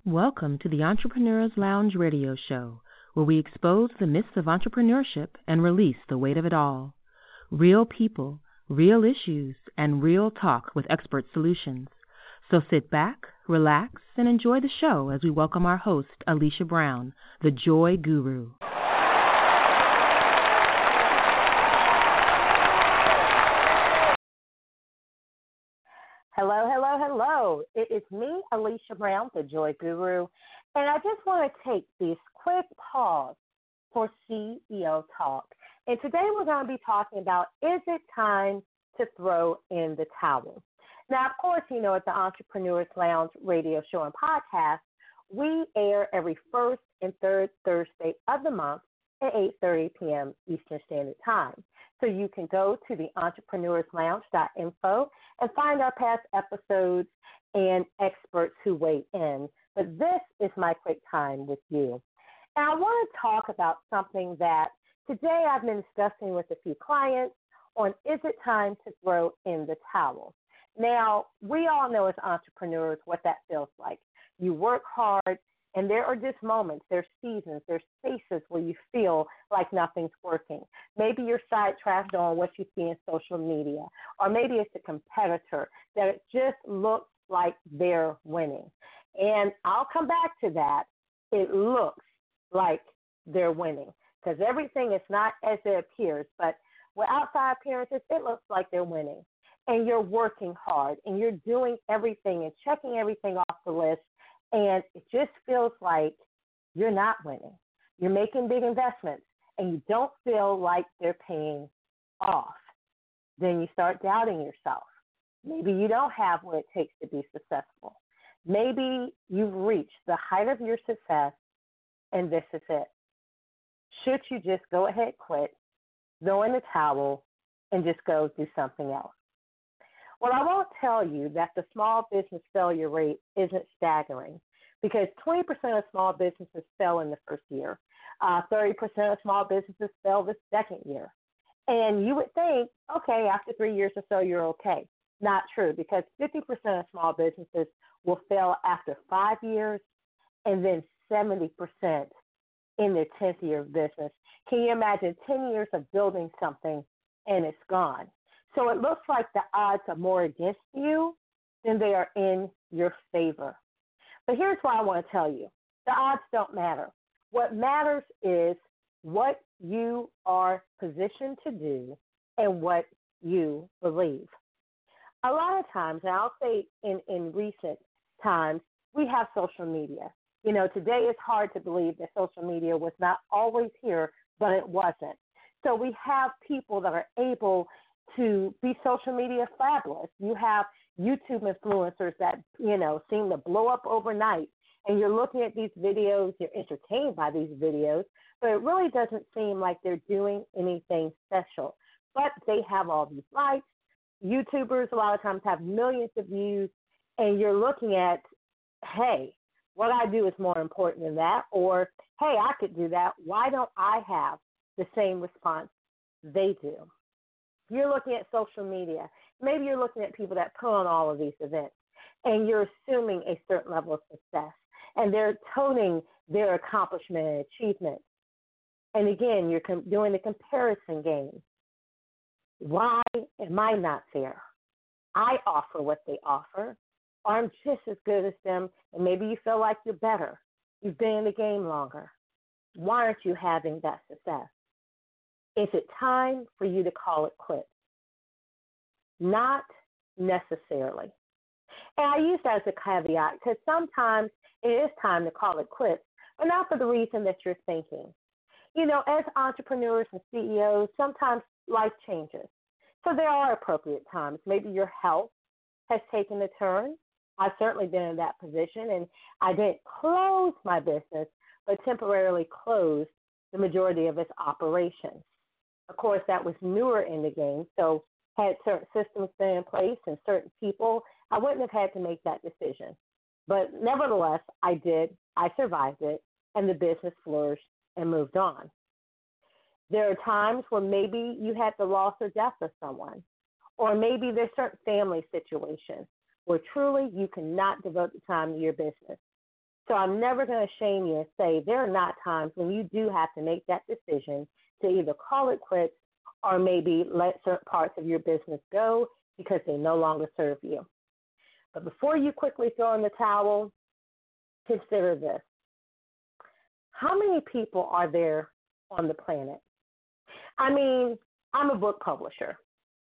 Welcome to the Entrepreneurs Lounge radio show, where we expose the myths of entrepreneurship and release the weight of it all. Real people, real issues, and real talk with expert solutions. So sit back, relax, and enjoy the show as we welcome our host, Alicia Brown, the Joy Guru. Hello, hello, hello. It is me, Alicia Brown, the Joy Guru, and I just want to take this quick pause for CEO Talk. And today we're going to be talking about, is it time to throw in the towel? Now, of course, you know, at the Entrepreneurs Lounge radio show and podcast, we air every first and third Thursday of the month at 8:30 p.m. Eastern Standard Time. So you can go to the entrepreneurslounge.info and find our past episodes and experts who weigh in. But this is my quick time with you. And I want to talk about something that today I've been discussing with a few clients on, is it time to throw in the towel? Now, we all know as entrepreneurs what that feels like. You work hard, and there are just moments, there's seasons, there's spaces where you feel like nothing's working. Maybe you're sidetracked on what you see in social media, or maybe it's a competitor that it just looks like they're winning. And I'll come back to that. It looks like they're winning because everything is not as it appears, but with outside appearances, it looks like they're winning. And you're working hard, and you're doing everything and checking everything off the list, and it just feels like you're not winning. You're making big investments, and you don't feel like they're paying off. Then you start doubting yourself. Maybe you don't have what it takes to be successful. Maybe you've reached the height of your success, and this is it. Should you just go ahead, quit, throw in the towel, and just go do something else? Well, I won't tell you that the small business failure rate isn't staggering, because 20% of small businesses fail in the first year. 30% of small businesses fail the second year. And you would think, okay, after 3 years or so, you're okay. Not true, because 50% of small businesses will fail after 5 years, and then 70% in their 10th year of business. Can you imagine 10 years of building something and it's gone? So it looks like the odds are more against you than they are in your favor. But here's what I want to tell you. The odds don't matter. What matters is what you are positioned to do and what you believe. A lot of times, and I'll say in recent times, we have social media. You know, today it's hard to believe that social media was not always here, but it wasn't. So we have people that are able to be social media fabulous. You have YouTube influencers that, you know, seem to blow up overnight, and you're looking at these videos, you're entertained by these videos, but it really doesn't seem like they're doing anything special. But they have all these likes. YouTubers a lot of times have millions of views, and you're looking at, hey, what I do is more important than that, or, hey, I could do that. Why don't I have the same response they do? You're looking at social media. Maybe you're looking at people that put on all of these events, and you're assuming a certain level of success, and they're toting their accomplishment and achievement. And again, you're doing the comparison game. Why am I not there? I offer what they offer, or I'm just as good as them, and maybe you feel like you're better. You've been in the game longer. Why aren't you having that success? Is it time for you to call it quits? Not necessarily. And I use that as a caveat because sometimes it is time to call it quits, but not for the reason that you're thinking. You know, as entrepreneurs and CEOs, sometimes life changes. So there are appropriate times. Maybe your health has taken a turn. I've certainly been in that position, and I didn't close my business, but temporarily closed the majority of its operations. Of course, that was newer in the game, so had certain systems been in place and certain people, I wouldn't have had to make that decision. But nevertheless, I did. I survived it, and the business flourished and moved on. There are times when maybe you had the loss or death of someone, or maybe there's certain family situations where truly you cannot devote the time to your business. So I'm never going to shame you and say there are not times when you do have to make that decision to either call it quits or maybe let certain parts of your business go because they no longer serve you. But before you quickly throw in the towel, consider this. How many people are there on the planet? I mean, I'm a book publisher.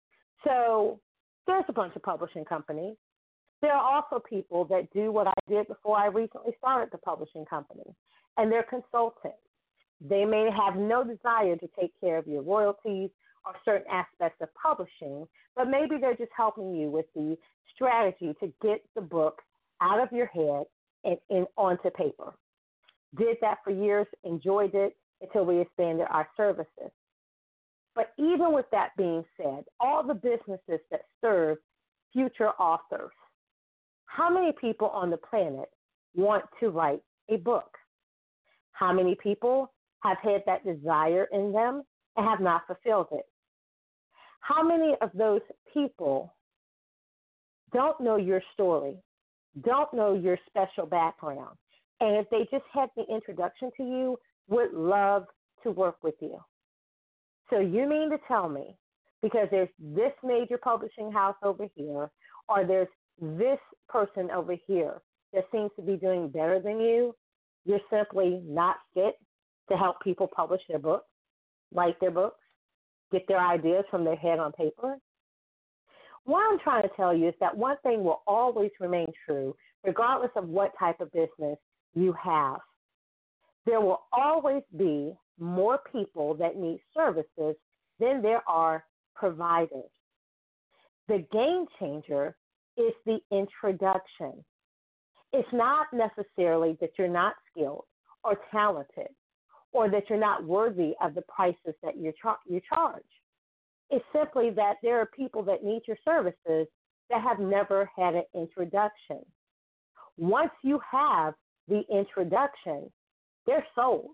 So there's a bunch of publishing companies. There are also people that do what I did before I recently started the publishing company, and they're consultants. They may have no desire to take care of your royalties or certain aspects of publishing, but maybe they're just helping you with the strategy to get the book out of your head and onto paper. Did that for years, enjoyed it until we expanded our services. But even with that being said, all the businesses that serve future authors, how many people on the planet want to write a book? How many people have had that desire in them and have not fulfilled it? How many of those people don't know your story, don't know your special background, and if they just had the introduction to you, would love to work with you? So you mean to tell me, because there's this major publishing house over here, or there's this person over here that seems to be doing better than you, you're simply not fit to help people publish their books, write their books, get their ideas from their head on paper? What I'm trying to tell you is that one thing will always remain true, regardless of what type of business you have. There will always be more people that need services than there are providers. The game changer is the introduction. It's not necessarily that you're not skilled or talented or that you're not worthy of the prices that you charge. It's simply that there are people that need your services that have never had an introduction. Once you have the introduction, they're sold.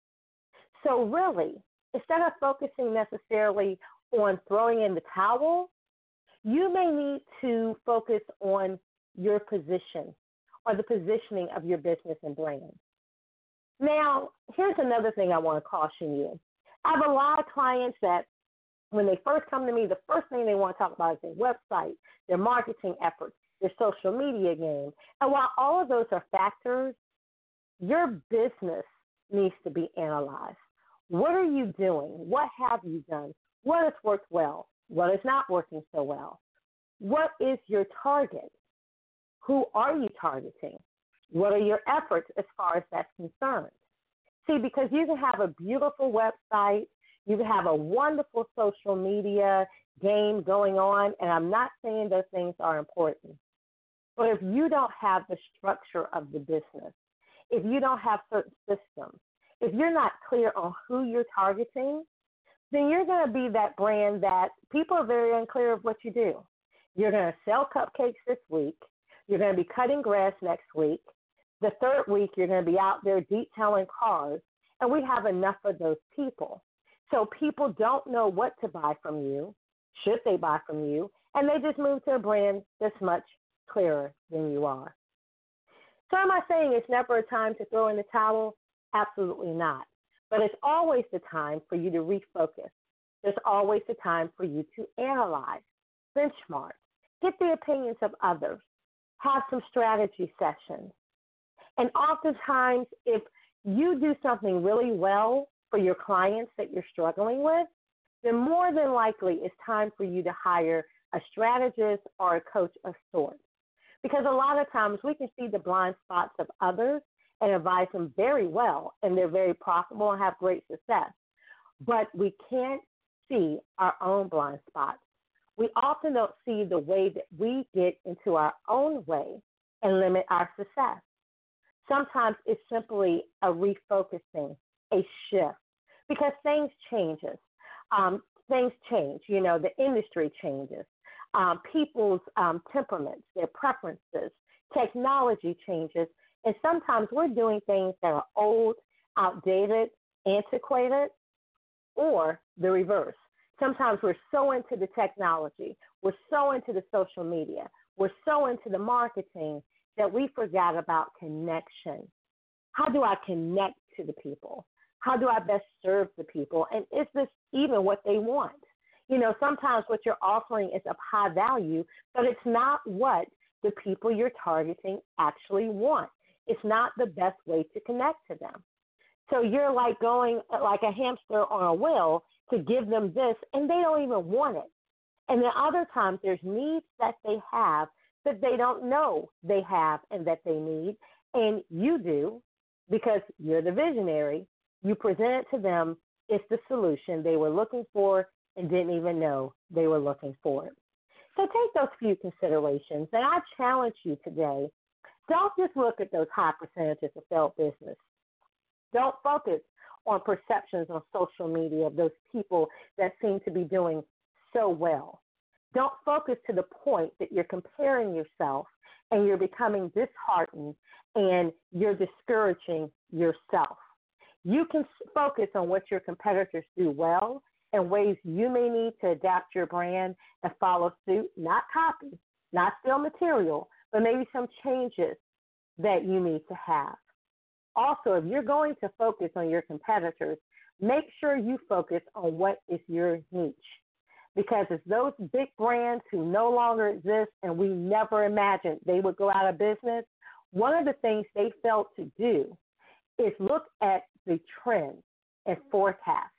So really, instead of focusing necessarily on throwing in the towel, you may need to focus on your position or the positioning of your business and brand. Now, here's another thing I want to caution you. I have a lot of clients that when they first come to me, the first thing they want to talk about is their website, their marketing efforts, their social media game. And while all of those are factors, your business needs to be analyzed. What are you doing? What have you done? What has worked well? What is not working so well? What is your target? Who are you targeting? What are your efforts as far as that's concerned? See, because you can have a beautiful website, you can have a wonderful social media game going on, and I'm not saying those things are important. But if you don't have the structure of the business, if you don't have certain systems, if you're not clear on who you're targeting, then you're going to be that brand that people are very unclear of what you do. You're going to sell cupcakes this week. You're going to be cutting grass next week. The third week, you're going to be out there detailing cars. And we have enough of those people. So people don't know what to buy from you, should they buy from you, and they just move to a brand that's much clearer than you are. So am I saying it's never a time to throw in the towel? Absolutely not. But it's always the time for you to refocus. There's always the time for you to analyze, benchmark, get the opinions of others, have some strategy sessions. And oftentimes, if you do something really well for your clients that you're struggling with, then more than likely it's time for you to hire a strategist or a coach of sorts. Because a lot of times we can see the blind spots of others and advise them very well, and they're very profitable and have great success. But we can't see our own blind spots. We often don't see the way that we get into our own way and limit our success. Sometimes it's simply a refocusing, a shift, because things changes. Things change. You know, the industry changes. People's temperaments, their preferences, technology changes, and sometimes we're doing things that are old, outdated, antiquated, or the reverse. Sometimes we're so into the technology, we're so into the social media, we're so into the marketing that we forgot about connection. How do I connect to the people? How do I best serve the people? And is this even what they want? Sometimes what you're offering is of high value, but it's not what the people you're targeting actually want. It's not the best way to connect to them. So you're like going like a hamster on a wheel to give them this, and they don't even want it. And then other times there's needs that they have that they don't know they have and that they need, and you do because you're the visionary. You present it to them. It's the solution they were looking for and didn't even know they were looking for it. So take those few considerations, and I challenge you today, don't just look at those high percentages of failed business. Don't focus on perceptions on social media of those people that seem to be doing so well. Don't focus to the point that you're comparing yourself and you're becoming disheartened and you're discouraging yourself. You can focus on what your competitors do well and ways you may need to adapt your brand and follow suit, not copy, not steal material, but maybe some changes that you need to have. Also, if you're going to focus on your competitors, make sure you focus on what is your niche. Because it's those big brands who no longer exist and we never imagined they would go out of business, one of the things they failed to do is look at the trends and forecast.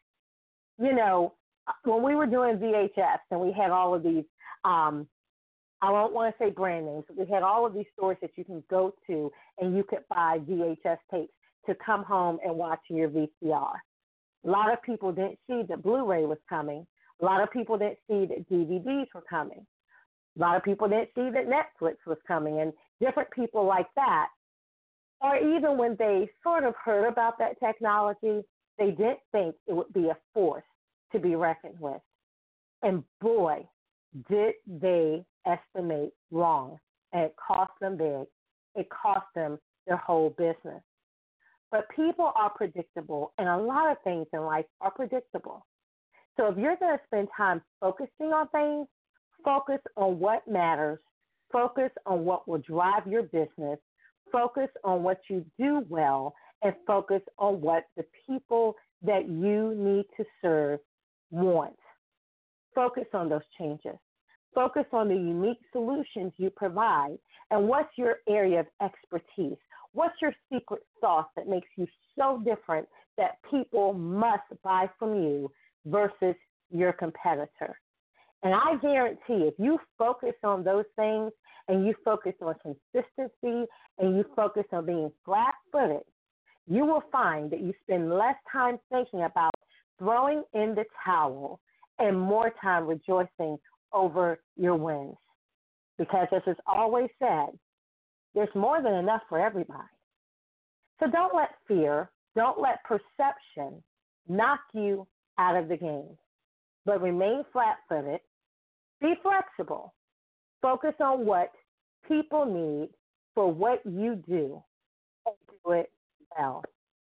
When we were doing VHS and we had all of these, I don't want to say brand names, but we had all of these stores that you can go to and you could buy VHS tapes to come home and watch your VCR. A lot of people didn't see that Blu-ray was coming. A lot of people didn't see that DVDs were coming. A lot of people didn't see that Netflix was coming and different people like that. Or even when they sort of heard about that technology, they didn't think it would be a force to be reckoned with. And boy, did they estimate wrong. And it cost them big. It cost them their whole business. But people are predictable, and a lot of things in life are predictable. So if you're going to spend time focusing on things, focus on what matters, focus on what will drive your business, focus on what you do well, and focus on what the people that you need to serve want. Focus on those changes. Focus on the unique solutions you provide and what's your area of expertise. What's your secret sauce that makes you so different that people must buy from you versus your competitor? And I guarantee if you focus on those things and you focus on consistency and you focus on being flat-footed, you will find that you spend less time thinking about throwing in the towel and more time rejoicing over your wins. Because as is always said, there's more than enough for everybody. So don't let fear, don't let perception knock you out of the game, but remain flat-footed, be flexible, focus on what people need for what you do, and do it well.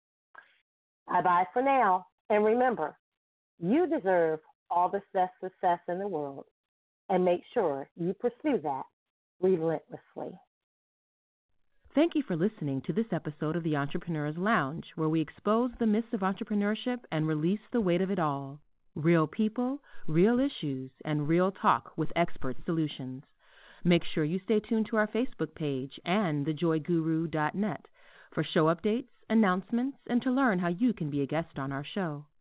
Bye-bye for now, and remember, you deserve all the success in the world, and make sure you pursue that relentlessly. Thank you for listening to this episode of the Entrepreneur's Lounge, where we expose the myths of entrepreneurship and release the weight of it all. Real people, real issues, and real talk with expert solutions. Make sure you stay tuned to our Facebook page and thejoyguru.net for show updates, announcements, and to learn how you can be a guest on our show.